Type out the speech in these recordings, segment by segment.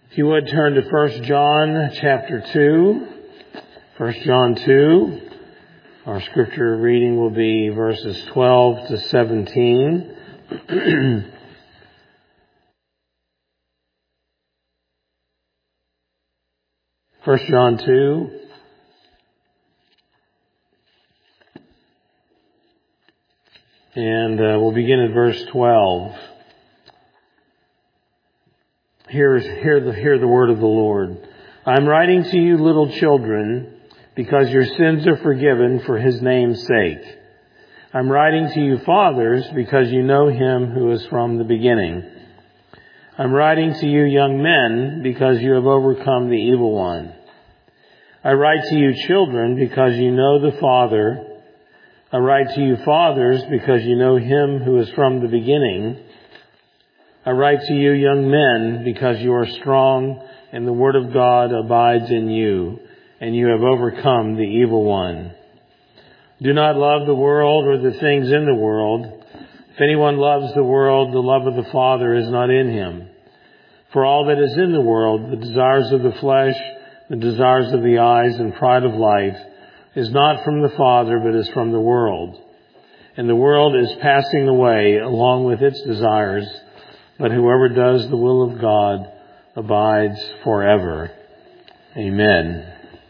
If you would turn to 1 John chapter 2. 1 John 2. Our scripture reading will be verses 12 to 17. 1 John 2. And we'll begin at verse 12. Hear the word of the Lord. I'm writing to you, little children, because your sins are forgiven for his name's sake. I'm writing to you, fathers, because you know him who is from the beginning. I'm writing to you, young men, because you have overcome the evil one. I write to you, children, because you know the Father. I write to you, fathers, because you know him who is from the beginning. I write to you, young men, because you are strong and the word of God abides in you, and you have overcome the evil one. Do not love the world or the things in the world. If anyone loves the world, the love of the Father is not in him. For all that is in the world, the desires of the flesh, the desires of the eyes, and pride of life, is not from the Father, but is from the world. And the world is passing away along with its desires, but whoever does the will of God abides forever. Amen.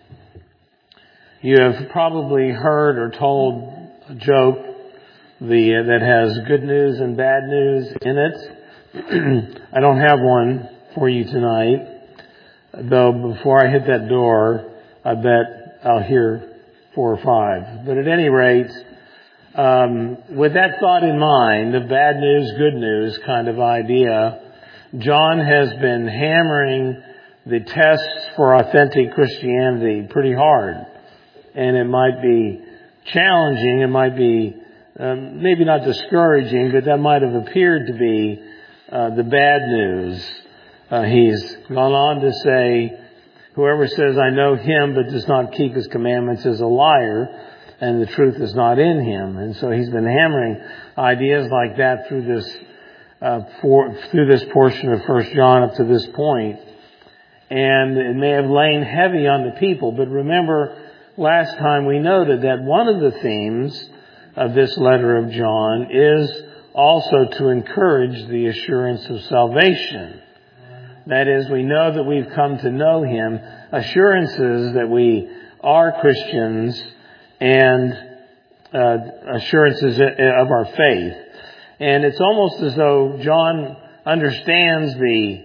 You have probably heard or told a joke that has good news and bad news in it. I don't have one for you tonight, though before I hit that door, I bet I'll hear 4 or 5. But at any rate, with that thought in mind, the bad news, good news kind of idea, John has been hammering the tests for authentic Christianity pretty hard. And it might be challenging, it might be maybe not discouraging, but that might have appeared to be the bad news. He's gone on to say, whoever says, I know him but does not keep his commandments is a liar, and the truth is not in him. And so he's been hammering ideas like that through this portion of 1 John up to this point. And it may have lain heavy on the people. But remember, last time we noted that one of the themes of this letter of John is also to encourage the assurance of salvation. That is, we know that we've come to know him, assurances that we are Christians, and assurances of our faith. And it's almost as though John understands the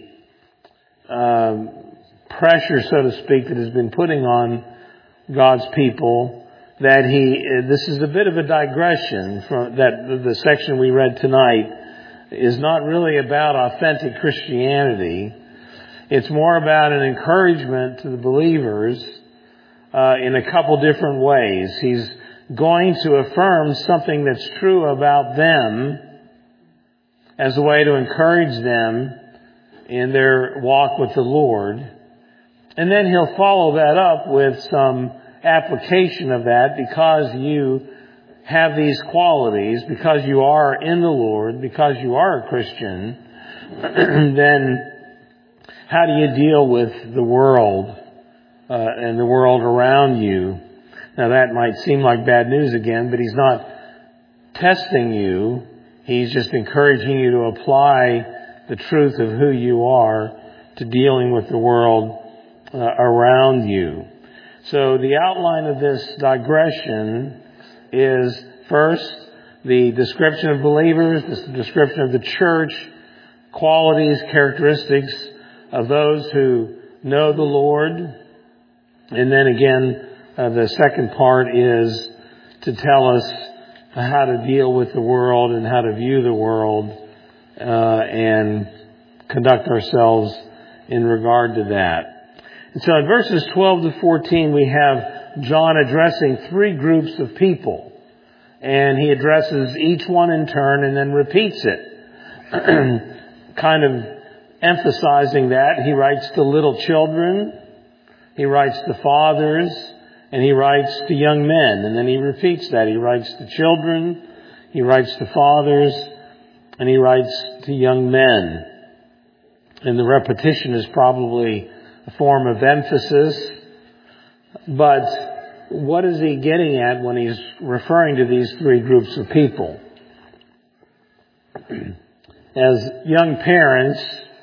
pressure, so to speak, that has been putting on God's people, that this is a bit of a digression from that. The section we read tonight is not really about authentic Christianity. It's more about an encouragement to the believers in a couple different ways. He's going to affirm something that's true about them as a way to encourage them in their walk with the Lord. And then he'll follow that up with some application of that. Because you have these qualities, because you are in the Lord, because you are a Christian, then how do you deal with the world and the world around you? Now that might seem like bad news again, but he's not testing you. He's just encouraging you to apply the truth of who you are to dealing with the world around you. So the outline of this digression is first the description of believers, the description of the church, qualities, characteristics of those who know the Lord. And then again, the second part is to tell us how to deal with the world and how to view the world and conduct ourselves in regard to that. And so in verses 12 to 14, we have John addressing 3 groups of people. And he addresses each one in turn and then repeats it. Kind of emphasizing that. He writes to little children, he writes to fathers, and he writes to young men. And then he repeats that. He writes to children, he writes to fathers, and he writes to young men. And the repetition is probably a form of emphasis. But what is he getting at when he's referring to these three groups of people? As young parents,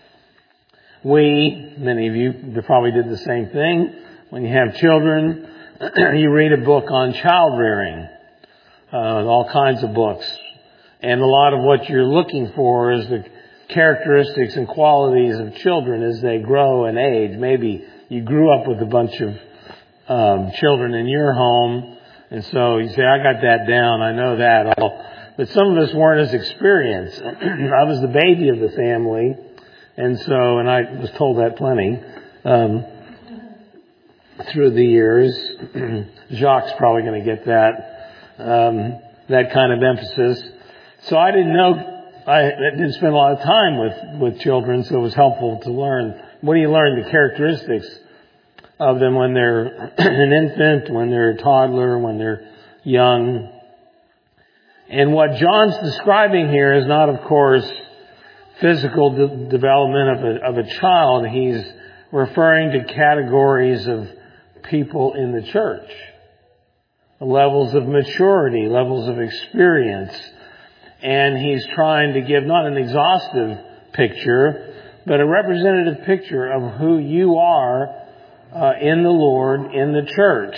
many of you probably did the same thing. When you have children, you read a book on child rearing, all kinds of books. And a lot of what you're looking for is the characteristics and qualities of children as they grow and age. Maybe you grew up with a bunch of children in your home, and so you say, I got that down, I know that all. But some of us weren't as experienced. I was the baby of the family, and I was told that plenty through the years. Jacques probably going to get that kind of emphasis. So I didn't know. I didn't spend a lot of time with children, so it was helpful to learn. What do you learn? The characteristics of them when they're an infant, when they're a toddler, when they're young. And what John's describing here is not, of course, physical development of a child. He's referring to categories of people in the church. Levels of maturity, levels of experience. And he's trying to give not an exhaustive picture, but a representative picture of who you are in the Lord, in the church.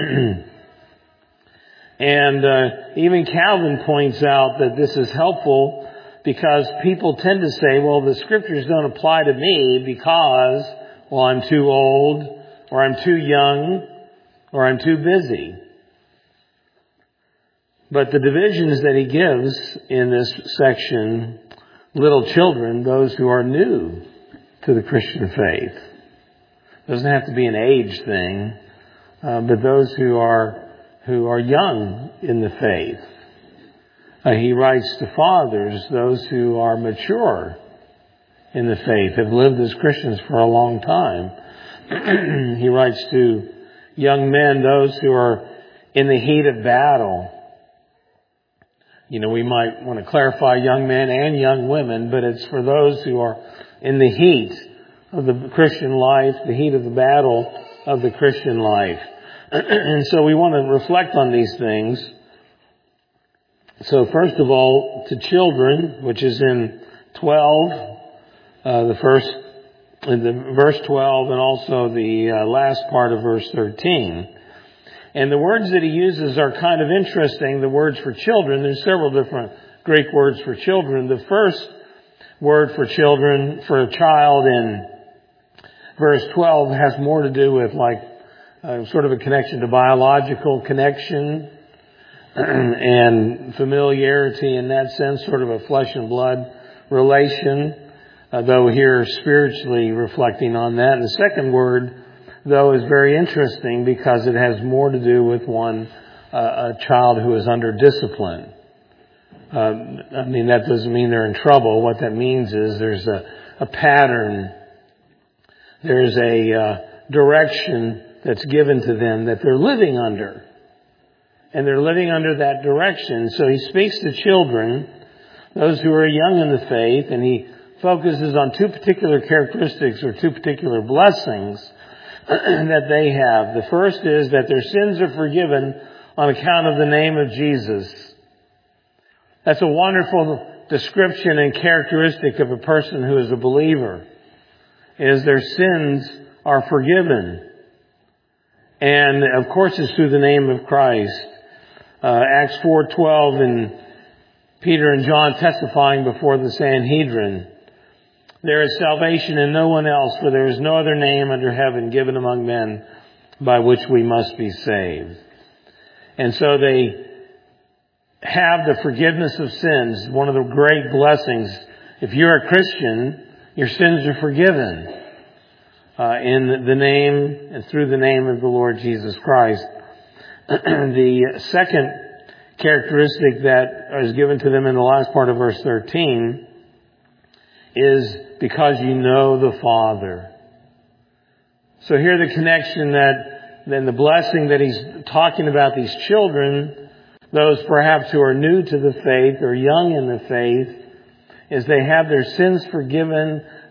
And even Calvin points out that this is helpful because people tend to say, well, the scriptures don't apply to me because, well, I'm too old, or I'm too young, or I'm too busy. But the divisions that he gives in this section, little children, those who are new to the Christian faith. Doesn't have to be an age thing, but those who are young in the faith. He writes to fathers, those who are mature in the faith, have lived as Christians for a long time. He writes to young men, those who are in the heat of battle. You know, we might want to clarify young men and young women, but it's for those who are in the heat of the Christian life, the heat of the battle of the Christian life. And so we want to reflect on these things. So first of all, to children, which is in 12, verse 12, and also the last part of verse 13. And the words that he uses are kind of interesting, the words for children. There's several different Greek words for children. The first word for children, for a child in verse 12, has more to do with sort of a connection to biological connection and familiarity in that sense, sort of a flesh and blood relation, though here spiritually reflecting on that. And the second word, though, is very interesting because it has more to do with a child who is under discipline. That doesn't mean they're in trouble. What that means is there's a pattern. There's a direction that's given to them that they're living under. And they're living under that direction. So he speaks to children, those who are young in the faith, and he focuses on two particular characteristics or two particular blessings that they have. The first is that their sins are forgiven on account of the name of Jesus. That's a wonderful description and characteristic of a person who is a believer, is their sins are forgiven. And of course it's through the name of Christ. Acts 4:12 and Peter and John testifying before the Sanhedrin. There is salvation in no one else, for there is no other name under heaven given among men by which we must be saved. And so they have the forgiveness of sins, one of the great blessings. If you're a Christian, your sins are forgiven in the name and through the name of the Lord Jesus Christ. The second characteristic that is given to them in the last part of verse 13 is because you know the Father. So here the connection then the blessing that he's talking about these children, those perhaps who are new to the faith or young in the faith, is they have their sins forgiven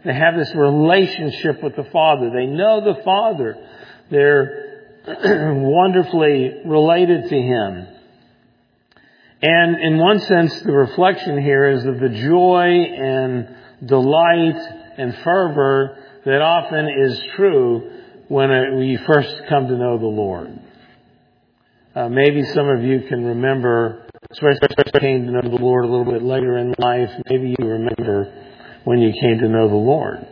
They have this relationship with the Father. They know the Father. They're wonderfully related to Him. And in one sense, the reflection here is of the joy and delight and fervor that often is true when you first come to know the Lord. Maybe some of you can remember, especially if you came to know the Lord a little bit later in life, maybe you remember when you came to know the Lord.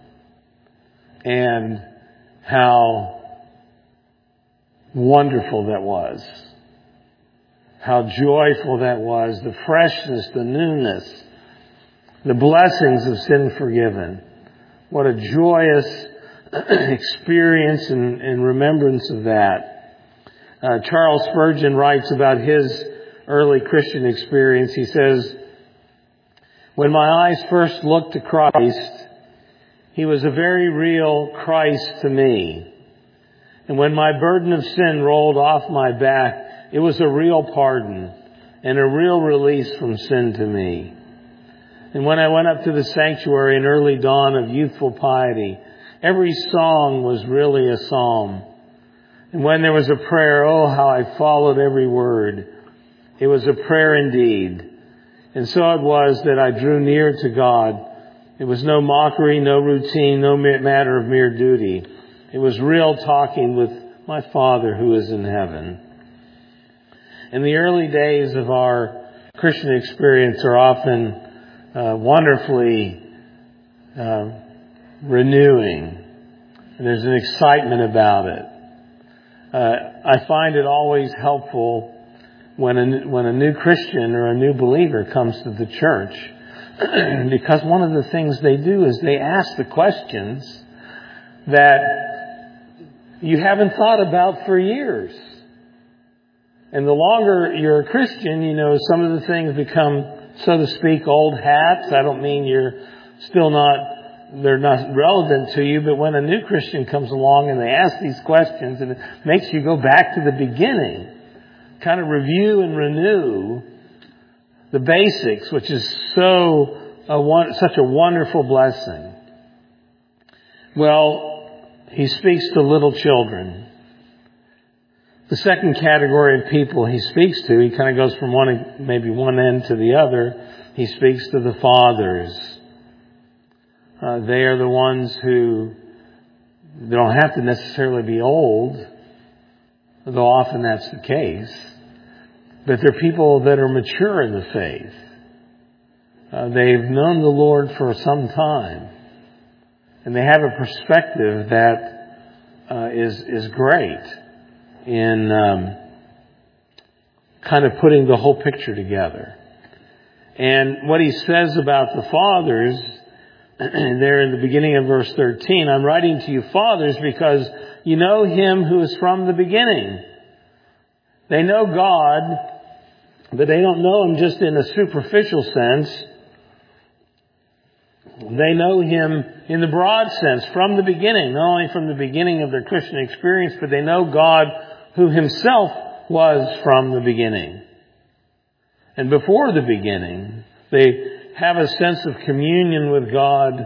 And how wonderful that was. How joyful that was. The freshness, the newness, the blessings of sin forgiven. What a joyous experience and remembrance of that. Charles Spurgeon writes about his early Christian experience. He says, "When my eyes first looked to Christ, He was a very real Christ to me. And when my burden of sin rolled off my back, it was a real pardon and a real release from sin to me. And when I went up to the sanctuary in early dawn of youthful piety, every song was really a psalm. And when there was a prayer, oh, how I followed every word. It was a prayer indeed. And so it was that I drew near to God. It was no mockery, no routine, no matter of mere duty. It was real talking with my Father who is in heaven." In the early days of our Christian experience are often wonderfully renewing. And there's an excitement about it. I find it always helpful when a new Christian or a new believer comes to the church, because one of the things they do is they ask the questions that you haven't thought about for years. And the longer you're a Christian, some of the things become, so to speak, old hats. I don't mean they're not relevant to you, but when a new Christian comes along and they ask these questions, and it makes you go back to the beginning, kind of review and renew the basics, which is such a wonderful blessing. Well, He speaks to little children. The second category of people He speaks to, He kind of goes from one end to the other. He speaks to the fathers. They are the ones who don't have to necessarily be old, though often that's the case. But they're people that are mature in the faith. They've known the Lord for some time. And they have a perspective that is great in kind of putting the whole picture together. And what He says about the fathers, there in the beginning of verse 13, "I'm writing to you, fathers, because you know Him who is from the beginning." They know God, but they don't know Him just in a superficial sense. They know Him in the broad sense, from the beginning, not only from the beginning of their Christian experience, but they know God who Himself was from the beginning. And before the beginning, they have a sense of communion with God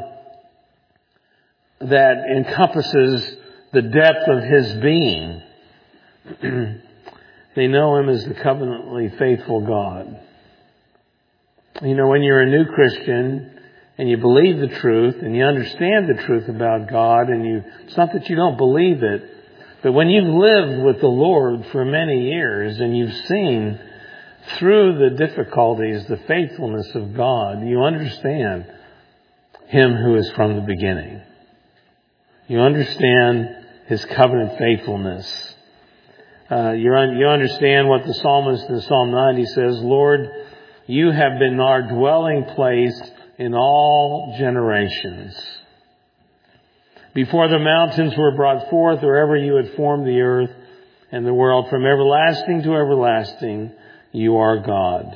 that encompasses the depth of His being. They know Him as the covenantly faithful God. When you're a new Christian and you believe the truth and you understand the truth about God, and it's not that you don't believe it, but when you've lived with the Lord for many years and you've seen through the difficulties the faithfulness of God, you understand Him who is from the beginning. You understand His covenant faithfulness. You understand what the psalmist in Psalm 90 says, "Lord, you have been our dwelling place in all generations. Before the mountains were brought forth, or ever you had formed the earth and the world, from everlasting to everlasting, you are God."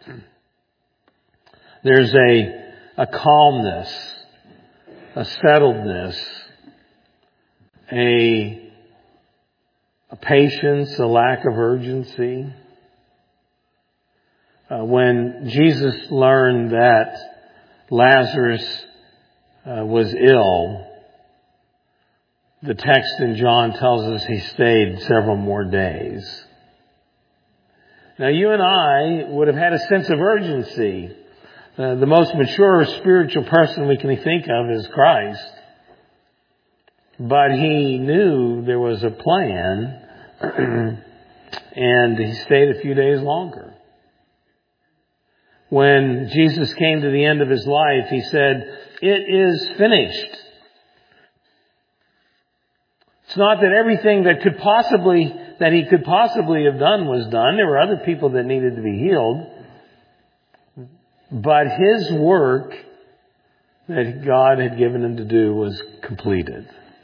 There's a calmness, a settledness, a patience, a lack of urgency. When Jesus learned that Lazarus was ill, the text in John tells us he stayed several more days. Now you and I would have had a sense of urgency. The most mature spiritual person we can think of is Christ. But he knew there was a plan, and he stayed a few days longer. When Jesus came to the end of his life, he said, "It is finished." It's not that everything that he could possibly have done was done. There were other people that needed to be healed. But his work that God had given him to do was completed.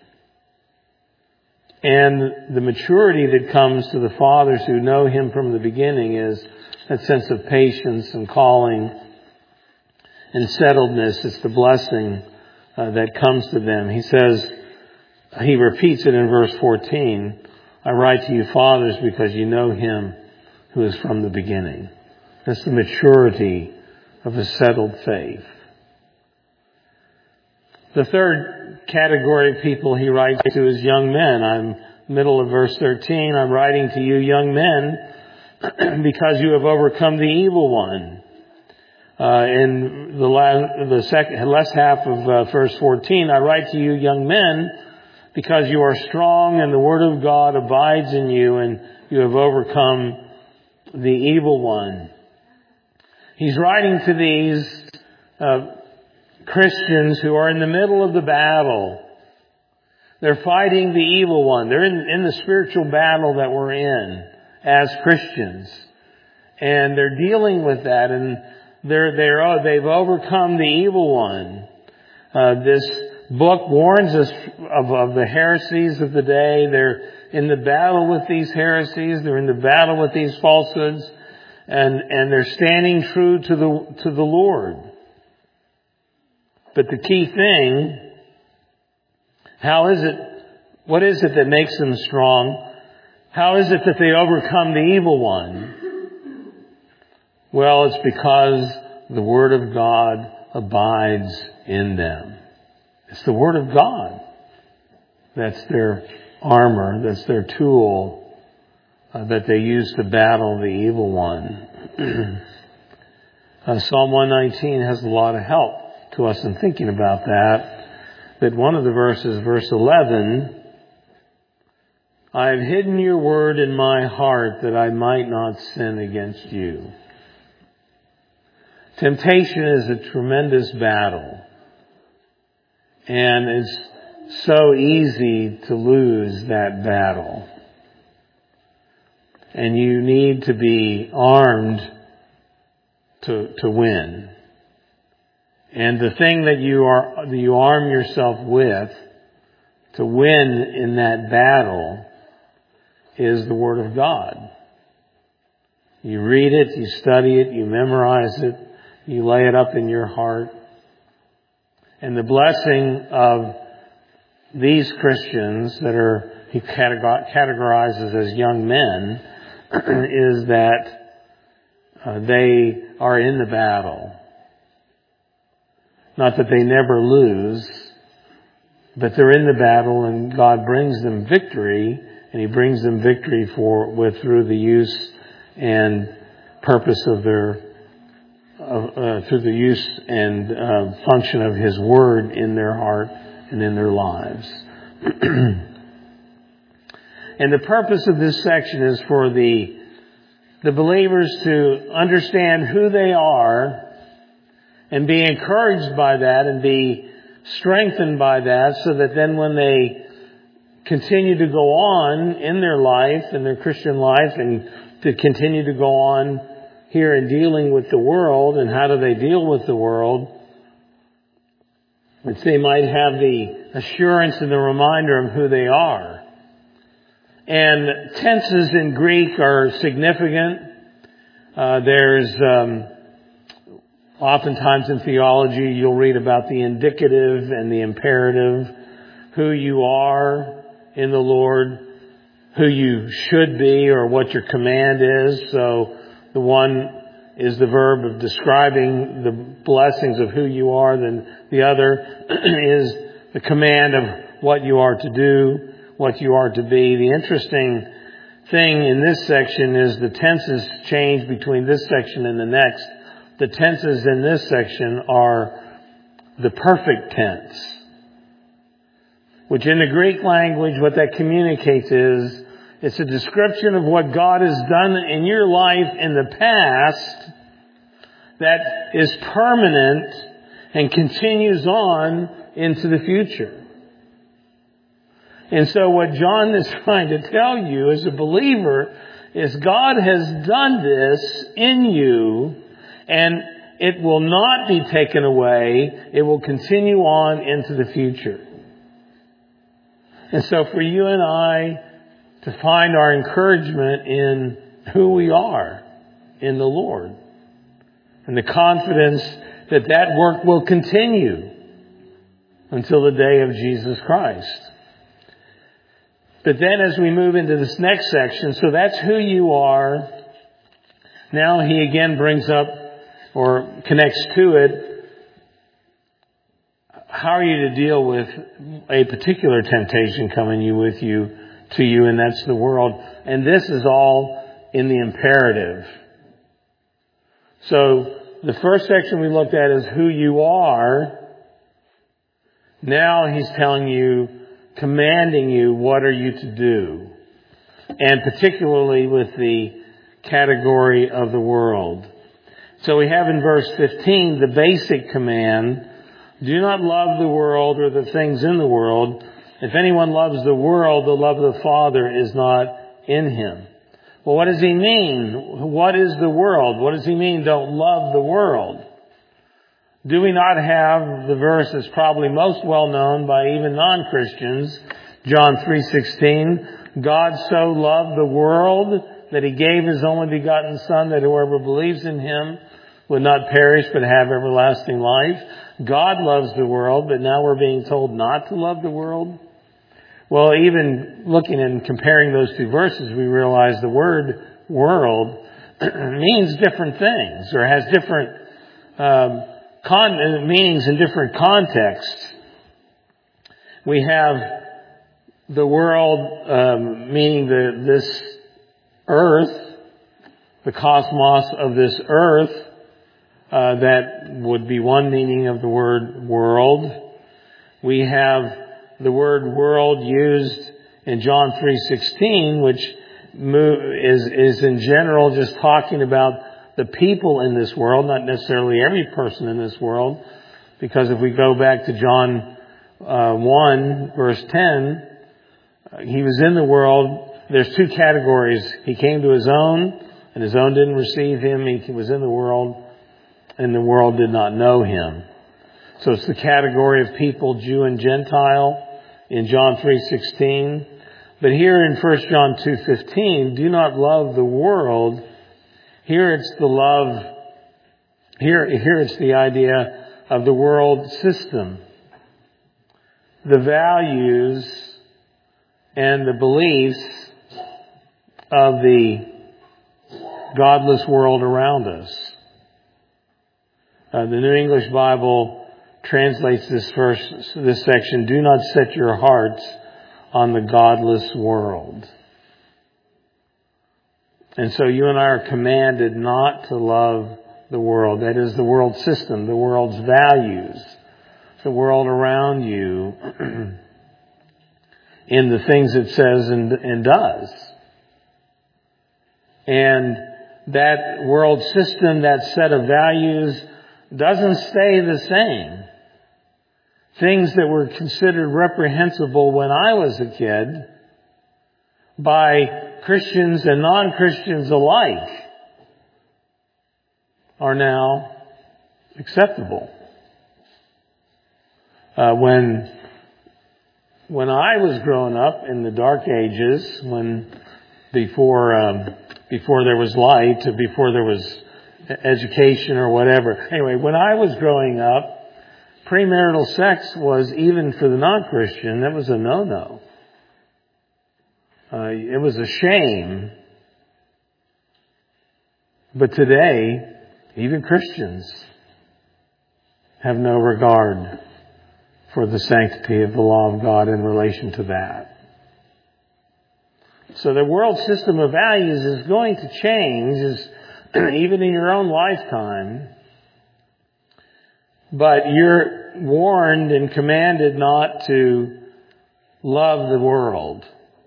And the maturity that comes to the fathers who know him from the beginning is that sense of patience and calling and settledness. It's the blessing that comes to them. He repeats it in verse 14. "I write to you, fathers, because you know him who is from the beginning." That's the maturity of a settled faith. The third category of people he writes to is young men. Middle of verse 13, "I'm writing to you, young men, because you have overcome the evil one." In the last half of verse 14, "I write to you, young men, because you are strong and the word of God abides in you and you have overcome the evil one." He's writing to these Christians who are in the middle of the battle. They're fighting the evil one. They're in the spiritual battle that we're in as Christians. And they're dealing with that, and they've overcome the evil one. This book warns us of the heresies of the day. They're in the battle with these heresies. They're in the battle with these falsehoods. And they're standing true to the Lord. But the key thing, what is it that makes them strong? How is it that they overcome the evil one? Well, it's because the Word of God abides in them. It's the Word of God. That's their armor. That's their tool that they use to battle the evil one. Psalm 119 has a lot of help to us in thinking about that. But one of the verses, verse 11, "I have hidden your word in my heart that I might not sin against you." Temptation is a tremendous battle. And it's so easy to lose that battle. And you need to be armed to win. And the thing that you arm yourself with to win in that battle is the Word of God. You read it, you study it, you memorize it, you lay it up in your heart. And the blessing of these Christians that he categorizes as young men is that they are in the battle. Not that they never lose, but they're in the battle, and God brings them victory, and He brings them victory through the use and purpose of through the use and function of His Word in their heart and in their lives. And the purpose of this section is for the believers to understand who they are and be encouraged by that and be strengthened by that, so that then when they continue to go on in their life, in their Christian life, and to continue to go on here in dealing with the world, and how do they deal with the world, that they might have the assurance and the reminder of who they are. And tenses in Greek are significant. There's oftentimes in theology you'll read about the indicative and the imperative, who you are in the Lord, who you should be, or what your command is. So the one is the verb of describing the blessings of who you are. Then the other is the command of what you are to do, what you are to be. The interesting thing in this section is the tenses change between this section and the next. The tenses in this section are the perfect tense, which in the Greek language, what that communicates is, it's a description of what God has done in your life in the past that is permanent and continues on into the future. And so what John is trying to tell you as a believer is God has done this in you, and it will not be taken away. It will continue on into the future. And so for you and I to find our encouragement in who we are in the Lord, and the confidence that that work will continue until the day of Jesus Christ. But then as we move into this next section, so that's who you are. Now he again brings up or connects to it, how are you to deal with a particular temptation coming to you, and that's the world. And this is all in the imperative. So the first section we looked at is who you are. Now he's telling you, commanding you, what are you to do? And particularly with the category of the world. So we have in verse 15 the basic command, do not love the world or the things in the world. If anyone loves the world, the love of the Father is not in him. Well, what does he mean? What is the world? What does he mean, don't love the world? Do we not have the verse that's probably most well known by even non-Christians, John 3:16, God so loved the world that he gave his only begotten Son, that whoever believes in him would not perish but have everlasting life. God loves the world, but now we're being told not to love the world. Well, even looking and comparing those two verses, we realize the word world means different things, or has different meanings in different contexts. We have the world meaning this earth, the cosmos of this earth. That would be one meaning of the word world. We have the word world used in John 3:16, which is in general just talking about the people in this world, not necessarily every person in this world. Because if we go back to John 1, verse 10, he was in the world. There's two categories. He came to his own, and his own didn't receive him. He was in the world, and the world did not know him. So it's the category of people, Jew and Gentile, in John 3:16. But here in 1 John 2:15, do not love the world. Here it's the love, here it's the idea of the world system. The values and the beliefs of the godless world around us. The New English Bible translates this section, do not set your hearts on the godless world. And so you and I are commanded not to love the world. That is the world system, the world's values, the world around you, in the things it says and does. And that world system, that set of values, doesn't stay the same. Things that were considered reprehensible when I was a kid by Christians and non-Christians alike are now acceptable. When I was growing up in the dark ages, before there was light, before there was education or whatever. Anyway, when I was growing up, premarital sex was, even for the non-Christian, that was a no-no. It was a shame. But today, Even Christians have no regard for the sanctity of the law of God in relation to that. So the world system of values is going to change, even in your own lifetime. But you're warned and commanded not to love the world.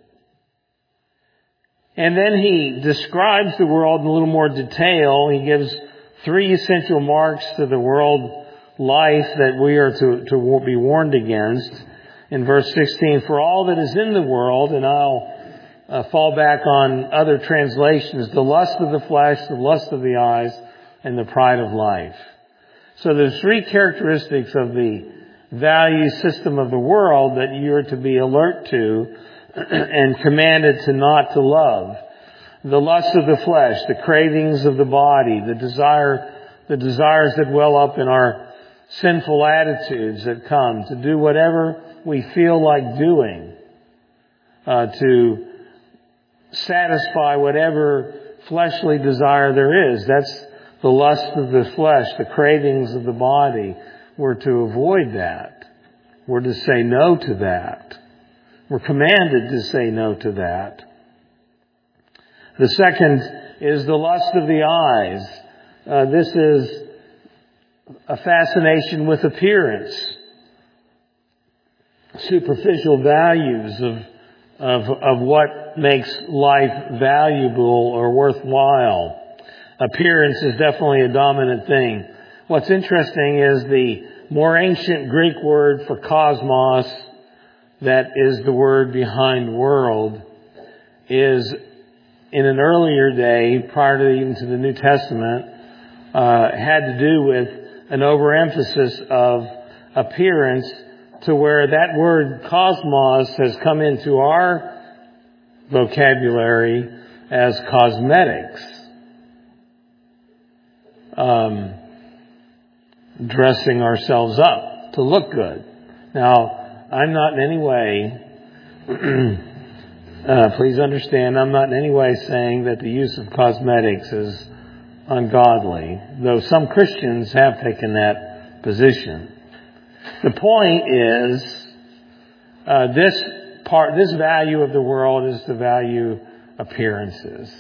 And then he describes the world in a little more detail. He gives 3 essential marks to the world life that we are to be warned against. In verse 16, for all that is in the world, and I'll fall back on other translations, the lust of the flesh, the lust of the eyes, and the pride of life. So there's 3 characteristics of the value system of the world that you're to be alert to and commanded to not to love. The lust of the flesh, the cravings of the body, the desires that well up in our sinful attitudes that come to do whatever we feel like doing, to satisfy whatever fleshly desire there is. That's the lust of the flesh, the cravings of the body. We're to avoid that. We're to say no to that. We're commanded to say no to that. The second is the lust of the eyes. This is a fascination with appearance. Superficial values of what makes life valuable or worthwhile. Appearance is definitely a dominant thing. What's interesting is the more ancient Greek word for cosmos, that is the word behind world, is in an earlier day, prior to even to the New Testament, had to do with an overemphasis of appearance, to where that word cosmos has come into our vocabulary as cosmetics. Dressing ourselves up to look good. Now, I'm not in any way, please understand, I'm not in any way saying that the use of cosmetics is ungodly, though some Christians have taken that position. The point is, this value of the world is to value appearances.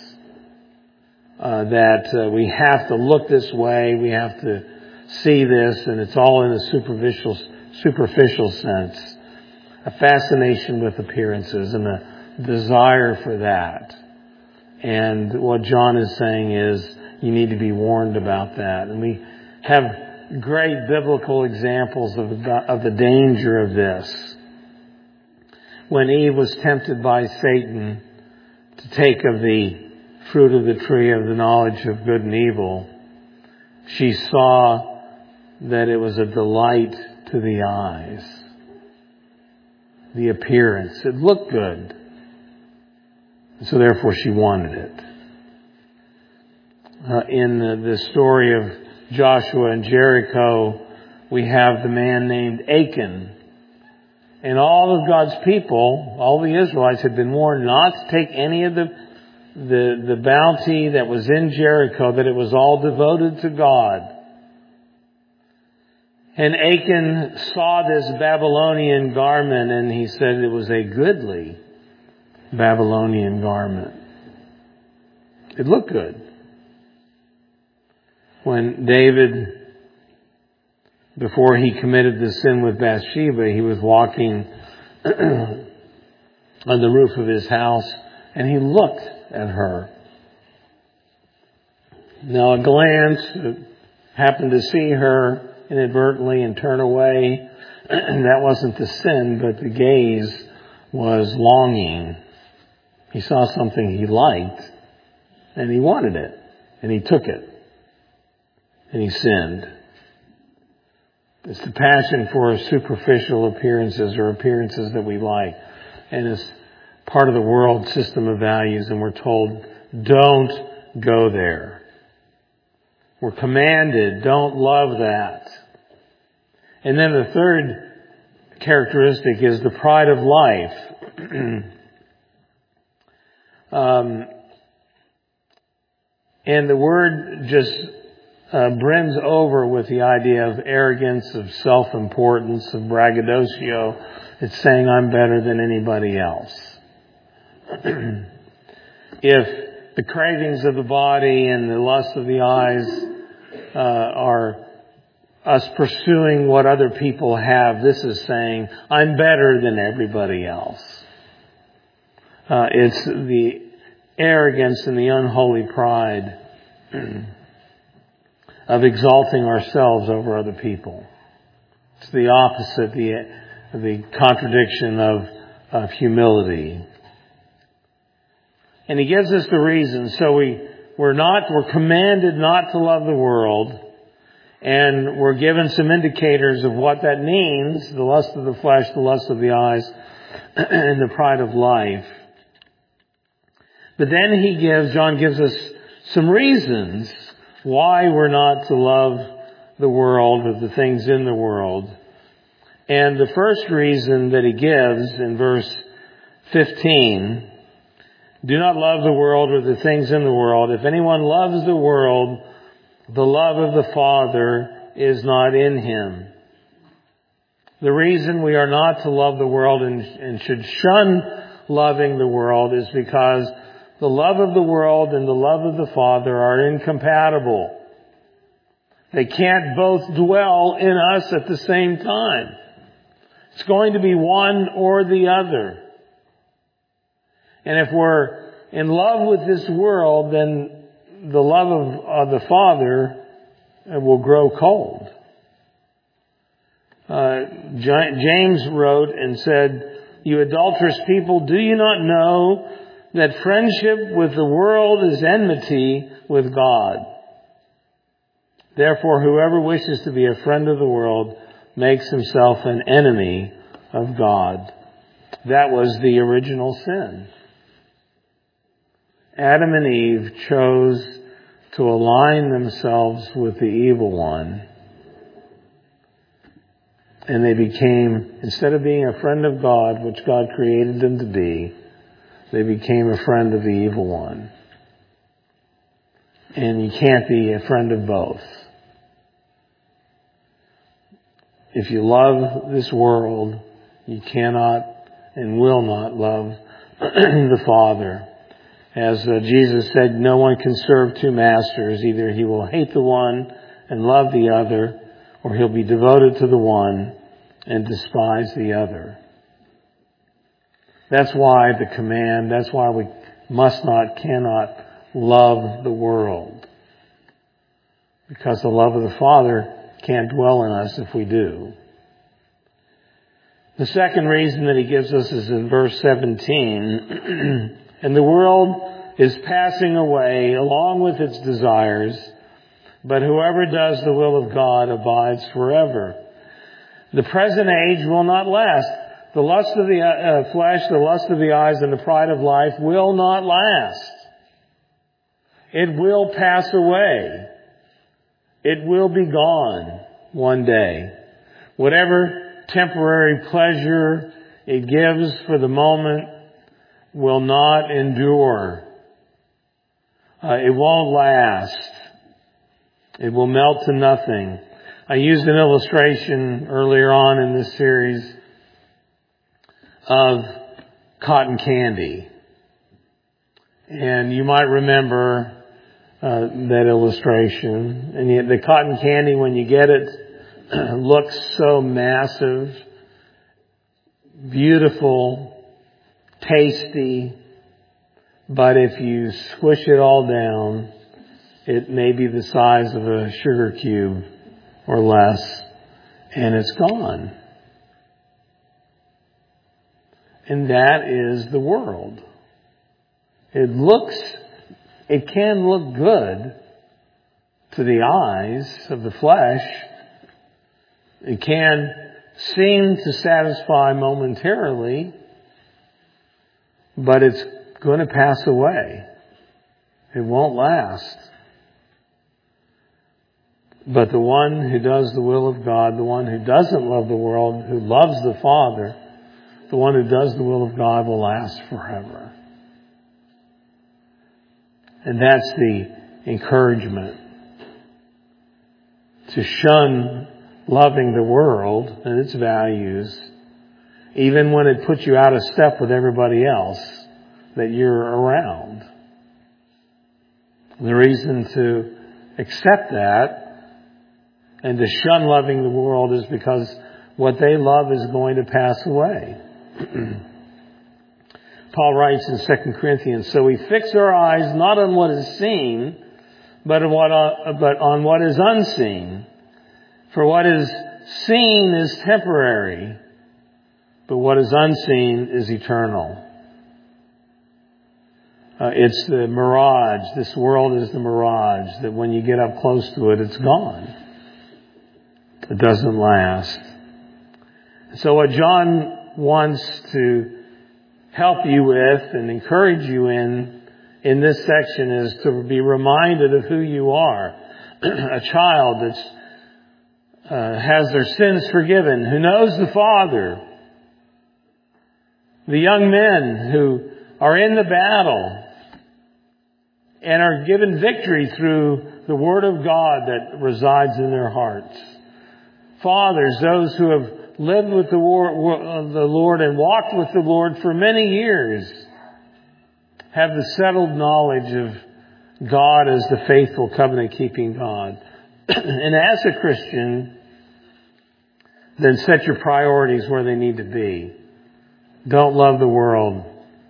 That we have to look this way, we have to see this, and it's all in a superficial sense. A fascination with appearances and a desire for that. And what John is saying is, you need to be warned about that. And we have great biblical examples of the danger of this. When Eve was tempted by Satan to take of the fruit of the tree of the knowledge of good and evil, she saw that it was a delight to the eyes. The appearance. It looked good. So therefore she wanted it. In the story of Joshua and Jericho, we have the man named Achan. And all of God's people, all the Israelites, had been warned not to take any of the bounty that was in Jericho, that it was all devoted to God. And Achan saw this Babylonian garment, and he said it was a goodly Babylonian garment. It looked good. When David, before he committed the sin with Bathsheba, he was walking on the roof of his house, and he looked at her. Now a glance, happened to see her inadvertently and turn away. That wasn't the sin, but the gaze was longing. He saw something he liked, and he wanted it, and he took it, and he sinned. It's the passion for superficial appearances or appearances that we like. And it's part of the world system of values, and we're told, don't go there. We're commanded, don't love that. And then the third characteristic is the pride of life. And the word just brims over with the idea of arrogance, of self-importance, of braggadocio. It's saying I'm better than anybody else. If the cravings of the body and the lust of the eyes are us pursuing what other people have, this is saying I'm better than everybody else. It's the arrogance and the unholy pride of exalting ourselves over other people. It's the opposite, the contradiction of humility. And he gives us the reason. So we're commanded not to love the world, and we're given some indicators of what that means: the lust of the flesh, the lust of the eyes, and the pride of life. But then John gives us some reasons why we're not to love the world or the things in the world. And the first reason that he gives in verse 15, do not love the world or the things in the world. If anyone loves the world, the love of the Father is not in him. The reason we are not to love the world and should shun loving the world is because the love of the world and the love of the Father are incompatible. They can't both dwell in us at the same time. It's going to be one or the other. And if we're in love with this world, then the love of the Father will grow cold. James wrote and said, you adulterous people, do you not know that friendship with the world is enmity with God? Therefore, whoever wishes to be a friend of the world makes himself an enemy of God. That was the original sin. Adam and Eve chose to align themselves with the evil one. And they became, instead of being a friend of God, which God created them to be, they became a friend of the evil one. And you can't be a friend of both. If you love this world, you cannot and will not love the Father. As Jesus said, no one can serve two masters. Either he will hate the one and love the other, or he'll be devoted to the one and despise the other. That's why the command, that's why we cannot love the world. Because the love of the Father can't dwell in us if we do. The second reason that he gives us is in verse 17. And the world is passing away along with its desires, but whoever does the will of God abides forever. The present age will not last. The lust of the flesh, the lust of the eyes, and the pride of life will not last. It will pass away. It will be gone one day. Whatever temporary pleasure it gives for the moment will not endure. It won't last. It will melt to nothing. I used an illustration earlier on in this series of cotton candy. And you might remember that illustration. And yet the cotton candy, when you get it, looks so massive, beautiful, tasty. But if you squish it all down, it may be the size of a sugar cube or less, and it's gone. And that is the world. It can look good to the eyes of the flesh. It can seem to satisfy momentarily, but it's going to pass away. It won't last. But the one who does the will of God, the one who doesn't love the world, who loves the Father, the one who does the will of God will last forever. And that's the encouragement. to shun loving the world and its values, even when it puts you out of step with everybody else that you're around. The reason to accept that and to shun loving the world is because what they love is going to pass away. Paul writes in 2 Corinthians, "So we fix our eyes not on what is seen, but on what is unseen. For what is seen is temporary, but what is unseen is eternal." It's the mirage. This world is the mirage that when you get up close to it, it's gone. It doesn't last. So what John wants to help you with and encourage you in this section is to be reminded of who you are. A child that has their sins forgiven, who knows the Father. The young men who are in the battle and are given victory through the Word of God that resides in their hearts. Fathers, those who have lived with the Lord and walked with the Lord for many years, have the settled knowledge of God as the faithful covenant-keeping God. And as a Christian, then set your priorities where they need to be. Don't love the world,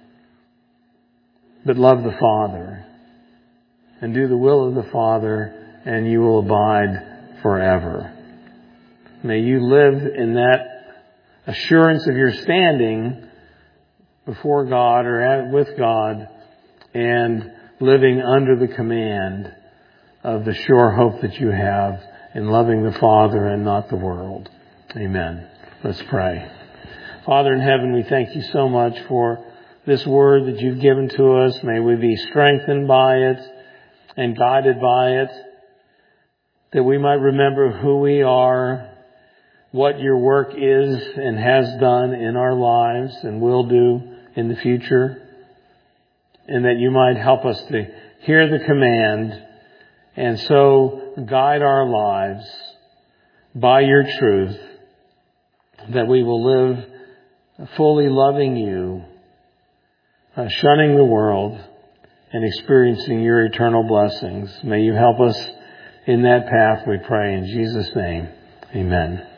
but love the Father. And do the will of the Father, and you will abide forever. May you live in that assurance of your standing before God or with God, and living under the command of the sure hope that you have in loving the Father and not the world. Amen. Let's pray. Father in heaven, we thank you so much for this word that you've given to us. May we be strengthened by it and guided by it, that we might remember who we are, what your work is and has done in our lives and will do in the future, and that you might help us to hear the command and so guide our lives by your truth, that we will live fully loving you, shunning the world, and experiencing your eternal blessings. May you help us in that path, we pray in Jesus' name. Amen.